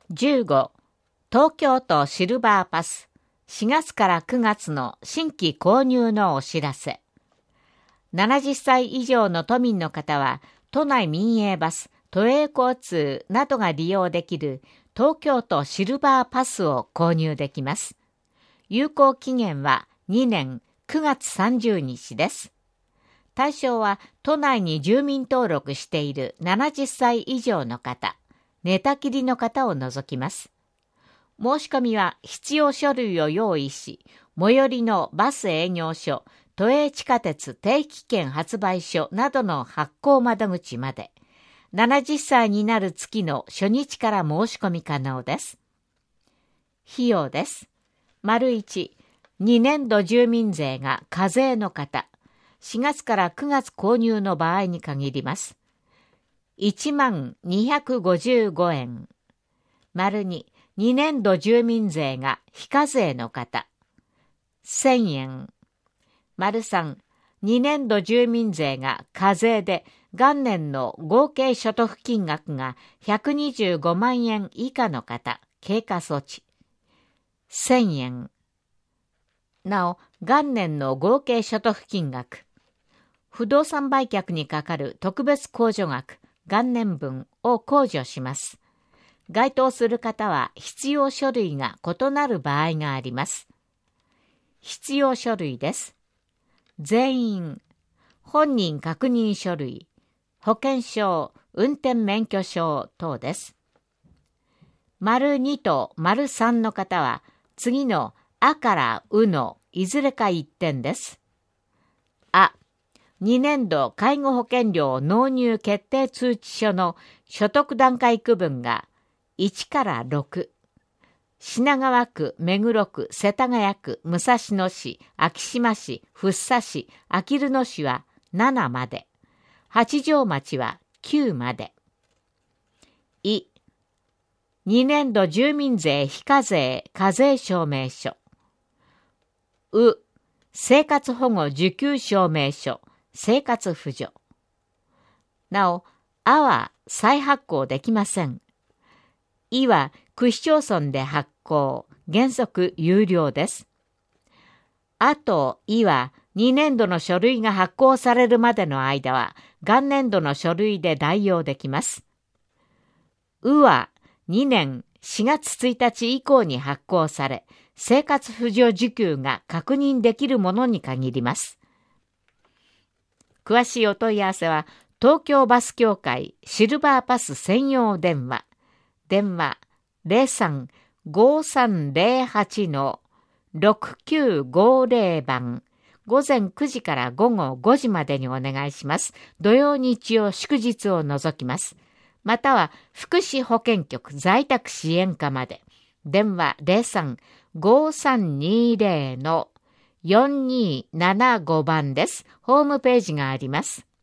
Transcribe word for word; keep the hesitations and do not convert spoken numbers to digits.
じゅうご、東京都シルバーパス、しがつからくがつの新規購入のお知らせ。ななじゅっさい以上の都民の方は、都内民営バス、都営交通などが利用できる東京都シルバーパスを購入できます。有効期限はにねんくがつさんじゅうにちです。対象は都内に住民登録しているななじゅっさい以上の方、寝たきりの方を除きます。申し込みは必要書類を用意し、最寄りのバス営業所、都営地下鉄定期券発売所などの発行窓口まで、ななじゅっさいになる月の初日から申し込み可能です。費用です。丸いち、にねんど住民税が課税の方、しがつからくがつ購入の場合に限ります。いちまんにひゃくごじゅうごえん。丸に、にねんど住民税が非課税の方、せんえん。丸さん、にねんど住民税が課税で元年の合計所得金額がひゃくにじゅうごまんえん以下の方、経過措置、せんえん。なお、元年の合計所得金額、不動産売却にかかる特別控除額、元年分を控除します。該当する方は必要書類が異なる場合があります。必要書類です。全員、本人確認書類、保険証、運転免許証等です。丸にと丸さんの方は次のあからうのいずれかいってんです。あ、にねんど介護保険料納入決定通知書の所得段階区分がいちからろく、品川区、目黒区、世田谷区、武蔵野市、昭島市、福生市、あきる野市はななまで、八丈町はきゅうまで。い、にねんど住民税非課税課税証明書。う、生活保護受給証明書、生活扶助。なお、あは再発行できません。いは区市町村で発行、原則有料です。あといはにねんどの書類が発行されるまでの間は元年度の書類で代用できます。うはにねんしがつついたち以降に発行され、生活扶助受給が確認できるものに限ります。詳しいお問い合わせは東京バス協会シルバーパス専用電話、電話 ゼロさん ごーさんゼロはち のろくきゅうごゼロ番、ごぜんくじからごごごじまでにお願いします。土曜日曜祝日を除きます。または福祉保健局在宅支援課まで、電話 ゼロさん ごーさんにゼロ のよんにーななご番です。ホームページがあります。